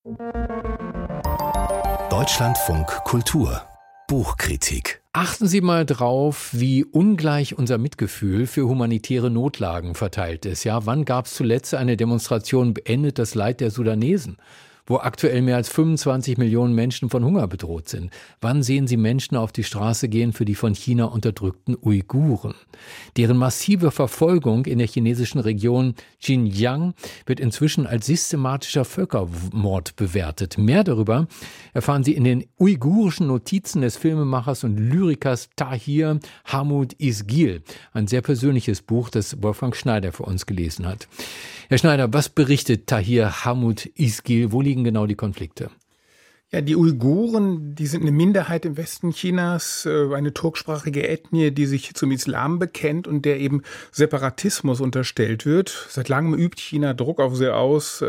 Deutschlandfunk Kultur Buchkritik. Achten Sie mal drauf, wie ungleich unser Mitgefühl für humanitäre Notlagen verteilt ist. Ja, wann gab es zuletzt eine Demonstration beendet das Leid der Sudanesen, wo aktuell mehr als 25 Millionen Menschen von Hunger bedroht sind? Wann sehen Sie Menschen auf die Straße gehen für die von China unterdrückten Uiguren? Deren massive Verfolgung in der chinesischen Region Xinjiang wird inzwischen als systematischer Völkermord bewertet. Mehr darüber erfahren Sie in den uigurischen Notizen des Filmemachers und Lyrikers Tahir Hamid Isgil. Ein sehr persönliches Buch, das Wolfgang Schneider für uns gelesen hat. Herr Schneider, was berichtet Tahir Hamid Isgil? Wo liegen genau die Konflikte? Ja, die Uiguren, die sind eine Minderheit im Westen Chinas, eine turksprachige Ethnie, die sich zum Islam bekennt und der eben Separatismus unterstellt wird. Seit langem übt China Druck auf sie aus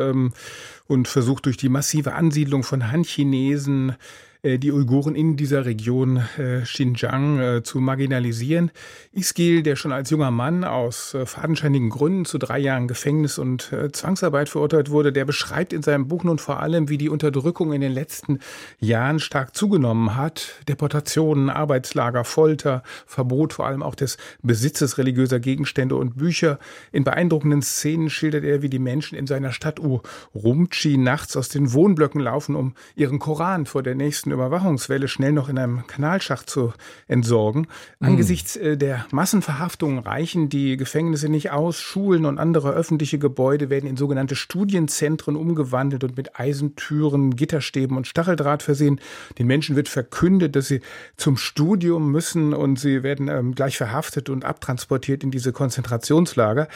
und versucht durch die massive Ansiedlung von Han-Chinesen die Uiguren in dieser Region Xinjiang zu marginalisieren. Isgil, der schon als junger Mann aus fadenscheinigen Gründen zu 3 Jahren Gefängnis und Zwangsarbeit verurteilt wurde, der beschreibt in seinem Buch nun vor allem, wie die Unterdrückung in den letzten Jahren stark zugenommen hat. Deportationen, Arbeitslager, Folter, Verbot vor allem auch des Besitzes religiöser Gegenstände und Bücher. In beeindruckenden Szenen schildert er, wie die Menschen in seiner Stadt Urumqi nachts aus den Wohnblöcken laufen, um ihren Koran vor der nächsten Überwachungswelle schnell noch in einem Kanalschacht zu entsorgen. Angesichts der Massenverhaftungen reichen die Gefängnisse nicht aus. Schulen und andere öffentliche Gebäude werden in sogenannte Studienzentren umgewandelt und mit Eisentüren, Gitterstäben und Stacheldraht versehen. Den Menschen wird verkündet, dass sie zum Studium müssen und sie werden gleich verhaftet und abtransportiert in diese Konzentrationslager.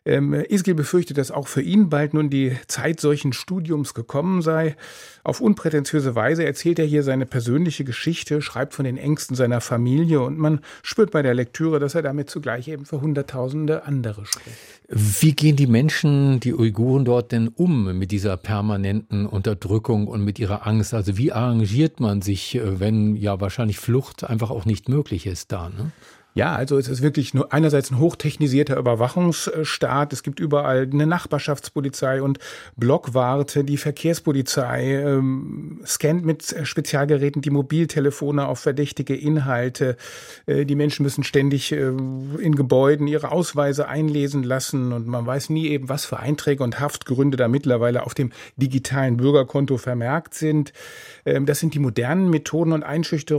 Isgil befürchtet, dass auch für ihn bald nun die Zeit solchen Studiums gekommen sei. Auf unprätentiöse Weise erzählt er hier seine persönliche Geschichte, schreibt von den Ängsten seiner Familie und man spürt bei der Lektüre, dass er damit zugleich eben für Hunderttausende andere spricht. Wie gehen die Menschen, die Uiguren dort denn um mit dieser permanenten Unterdrückung und mit ihrer Angst? Also wie arrangiert man sich, wenn ja wahrscheinlich Flucht einfach auch nicht möglich ist da, ne? Ja, also es ist wirklich nur einerseits ein hochtechnisierter Überwachungsstaat. Es gibt überall eine Nachbarschaftspolizei und Blockwarte. Die Verkehrspolizei scannt mit Spezialgeräten die Mobiltelefone auf verdächtige Inhalte. Die Menschen müssen ständig in Gebäuden ihre Ausweise einlesen lassen und man weiß nie eben, was für Einträge und Haftgründe da mittlerweile auf dem digitalen Bürgerkonto vermerkt sind. Das sind die modernen Methoden und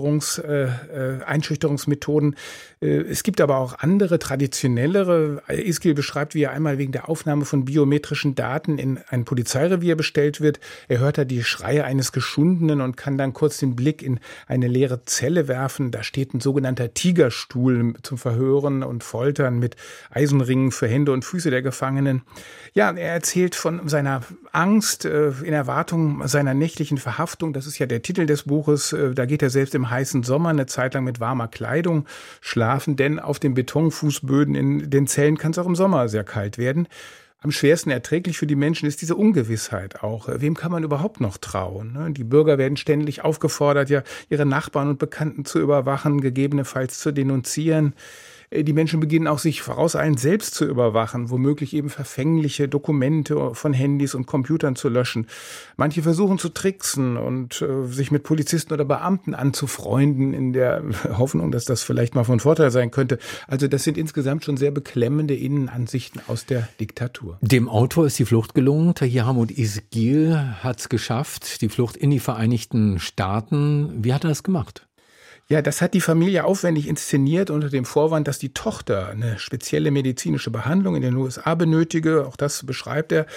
Einschüchterungsmethoden. Es gibt aber auch andere, traditionellere. Isgil beschreibt, wie er einmal wegen der Aufnahme von biometrischen Daten in ein Polizeirevier bestellt wird. Er hört da die Schreie eines Geschundenen und kann dann kurz den Blick in eine leere Zelle werfen. Da steht ein sogenannter Tigerstuhl zum Verhören und Foltern mit Eisenringen für Hände und Füße der Gefangenen. Ja, er erzählt von seiner Angst in Erwartung seiner nächtlichen Verhaftung. Das ist ja der Titel des Buches. Da geht er selbst im heißen Sommer eine Zeit lang mit warmer Kleidung schlafen, denn auf den Betonfußböden in den Zellen kann es auch im Sommer sehr kalt werden. Am schwersten erträglich für die Menschen ist diese Ungewissheit auch. Wem kann man überhaupt noch trauen? Die Bürger werden ständig aufgefordert, ja, ihre Nachbarn und Bekannten zu überwachen, gegebenenfalls zu denunzieren. Die Menschen beginnen auch sich vorauseilend selbst zu überwachen, womöglich eben verfängliche Dokumente von Handys und Computern zu löschen. Manche versuchen zu tricksen und sich mit Polizisten oder Beamten anzufreunden, in der Hoffnung, dass das vielleicht mal von Vorteil sein könnte. Also das sind insgesamt schon sehr beklemmende Innenansichten aus der Diktatur. Dem Autor ist die Flucht gelungen. Tahir Hamid Isgil hat es geschafft, die Flucht in die Vereinigten Staaten. Wie hat er das gemacht? Ja, das hat die Familie aufwendig inszeniert unter dem Vorwand, dass die Tochter eine spezielle medizinische Behandlung in den USA benötige. Auch das beschreibt er.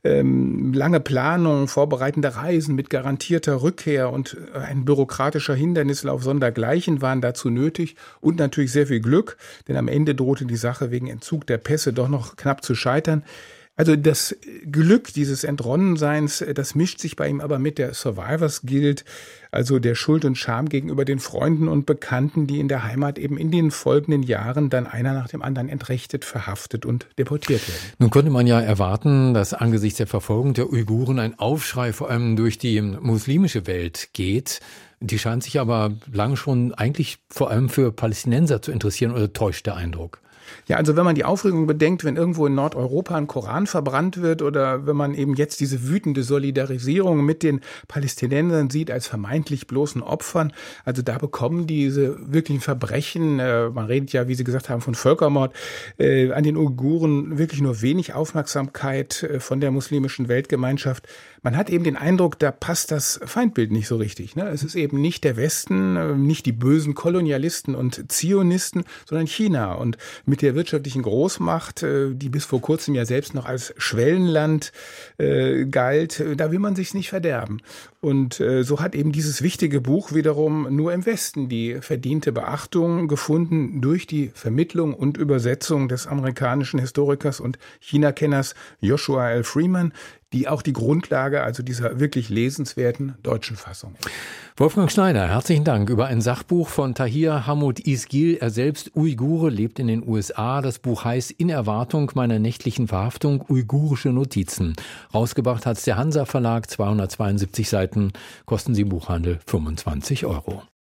Lange Planung, vorbereitende Reisen mit garantierter Rückkehr und ein bürokratischer Hindernislauf sondergleichen waren dazu nötig und natürlich sehr viel Glück, denn am Ende drohte die Sache wegen Entzug der Pässe doch noch knapp zu scheitern. Also das Glück dieses Entronnenseins, das mischt sich bei ihm aber mit der Survivors Guilt, also der Schuld und Scham gegenüber den Freunden und Bekannten, die in der Heimat eben in den folgenden Jahren dann einer nach dem anderen entrechtet, verhaftet und deportiert werden. Nun konnte man ja erwarten, dass angesichts der Verfolgung der Uiguren ein Aufschrei vor allem durch die muslimische Welt geht. Die scheint sich aber lange schon eigentlich vor allem für Palästinenser zu interessieren, oder täuscht der Eindruck? Ja, also wenn man die Aufregung bedenkt, wenn irgendwo in Nordeuropa ein Koran verbrannt wird oder wenn man eben jetzt diese wütende Solidarisierung mit den Palästinensern sieht als vermeintlich bloßen Opfern, also da bekommen diese wirklichen Verbrechen, man redet ja, wie Sie gesagt haben, von Völkermord, an den Uiguren wirklich nur wenig Aufmerksamkeit von der muslimischen Weltgemeinschaft. Man hat eben den Eindruck, da passt das Feindbild nicht so richtig. Ne? Es ist eben nicht der Westen, nicht die bösen Kolonialisten und Zionisten, sondern China. Und mit der wirtschaftlichen Großmacht, die bis vor kurzem ja selbst noch als Schwellenland galt, da will man sich's nicht verderben. Und so hat eben dieses wichtige Buch wiederum nur im Westen die verdiente Beachtung gefunden durch die Vermittlung und Übersetzung des amerikanischen Historikers und China-Kenners Joshua L. Freeman, die auch die Grundlage also dieser wirklich lesenswerten deutschen Fassung ist. Wolfgang Schneider, herzlichen Dank über ein Sachbuch von Tahir Hamoud Isgil. Er selbst Uigure, lebt in den USA. Das Buch heißt In Erwartung meiner nächtlichen Verhaftung, uigurische Notizen. Rausgebracht hat es der Hansa Verlag, 272 Seiten, kosten sie im Buchhandel 25 €.